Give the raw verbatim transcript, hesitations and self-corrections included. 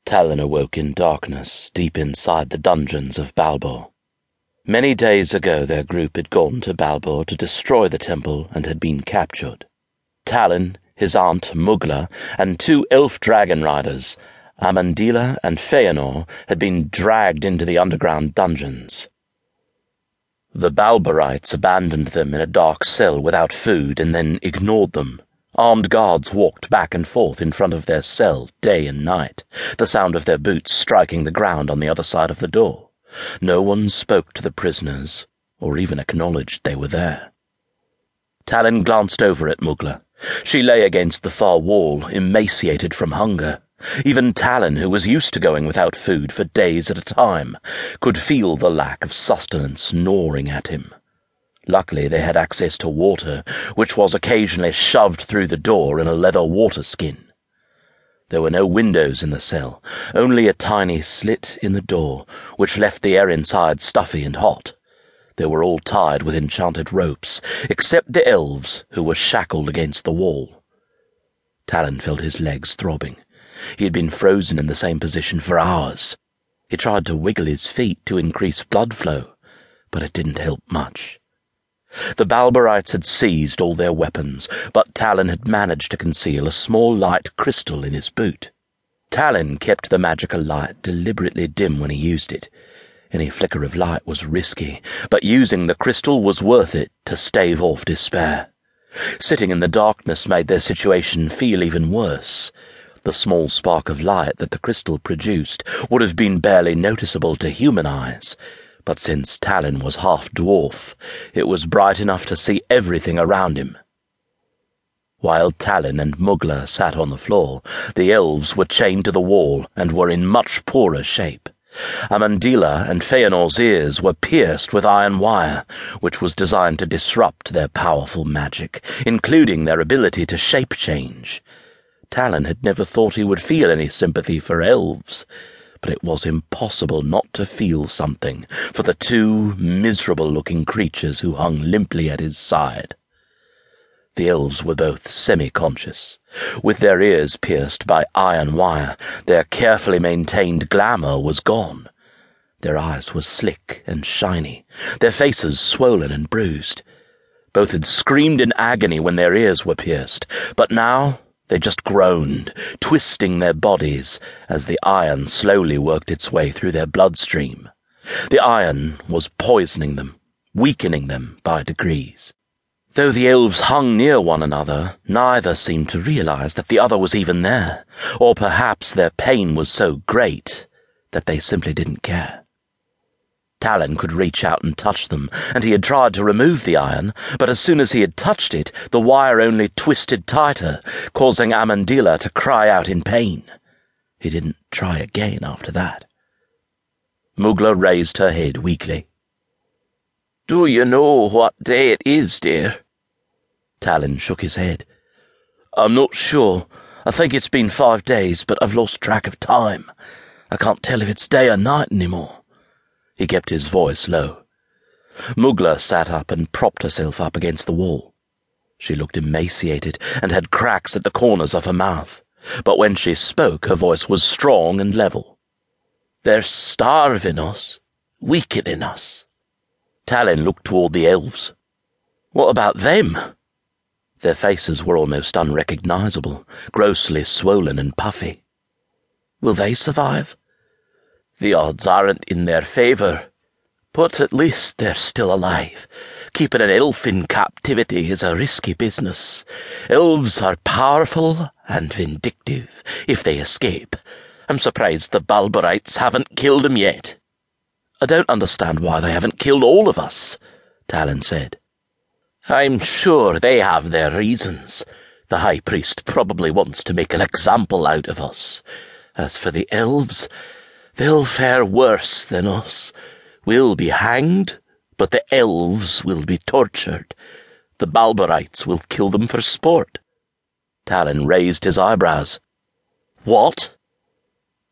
Talon awoke in darkness, deep inside the dungeons of Balbor. Many days ago their group had gone to Balbor to destroy the temple and had been captured. Talon, his aunt Mugla, and two elf dragon riders, Amandila and Feanor, had been dragged into the underground dungeons. The Balborites abandoned them in a dark cell without food and then ignored them. Armed guards walked back and forth in front of their cell day and night, the sound of their boots striking the ground on the other side of the door. No one spoke to the prisoners, or even acknowledged they were there. Talon glanced over at Mugla. She lay against the far wall, emaciated from hunger. Even Talon, who was used to going without food for days at a time, could feel the lack of sustenance gnawing at him. Luckily they had access to water, which was occasionally shoved through the door in a leather water skin. There were no windows in the cell, only a tiny slit in the door, which left the air inside stuffy and hot. They were all tied with enchanted ropes, except the elves, who were shackled against the wall. Talon felt his legs throbbing. He had been frozen in the same position for hours. He tried to wiggle his feet to increase blood flow, but it didn't help much. The Balborites had seized all their weapons, but Talon had managed to conceal a small light crystal in his boot. Talon kept the magical light deliberately dim when he used it. Any flicker of light was risky, but using the crystal was worth it to stave off despair. Sitting in the darkness made their situation feel even worse. The small spark of light that the crystal produced would have been barely noticeable to human eyes, but since Talon was half-dwarf, it was bright enough to see everything around him. While Talon and Mugla sat on the floor, the elves were chained to the wall and were in much poorer shape. Amandila and Feanor's ears were pierced with iron wire, which was designed to disrupt their powerful magic, including their ability to shape-change. Talon had never thought he would feel any sympathy for elves, but it was impossible not to feel something for the two miserable-looking creatures who hung limply at his side. The elves were both semi-conscious. With their ears pierced by iron wire, their carefully maintained glamour was gone. Their eyes were slick and shiny, their faces swollen and bruised. Both had screamed in agony when their ears were pierced, but now they just groaned, twisting their bodies as the iron slowly worked its way through their bloodstream. The iron was poisoning them, weakening them by degrees. Though the elves hung near one another, neither seemed to realize that the other was even there, or perhaps their pain was so great that they simply didn't care. Talon could reach out and touch them, and he had tried to remove the iron, but as soon as he had touched it, the wire only twisted tighter, causing Amandila to cry out in pain. He didn't try again after that. Mugla raised her head weakly. "Do you know what day it is, dear?" Talon shook his head. "I'm not sure. I think it's been five days, but I've lost track of time. I can't tell if it's day or night anymore." He kept his voice low. Mugla sat up and propped herself up against the wall. She looked emaciated and had cracks at the corners of her mouth, but when she spoke her voice was strong and level. "They're starving us, weakening us." Talon looked toward the elves. "What about them?" Their faces were almost unrecognizable, grossly swollen and puffy. "Will they survive?" "The odds aren't in their favor, but at least they're still alive. Keeping an elf in captivity is a risky business. Elves are powerful and vindictive if they escape. I'm surprised the Balborites haven't killed them yet." "I don't understand why they haven't killed all of us," Talon said. "I'm sure they have their reasons. The High Priest probably wants to make an example out of us. As for the elves, they'll fare worse than us. We'll be hanged, but the elves will be tortured. The Balborites will kill them for sport." Talon raised his eyebrows. "What?"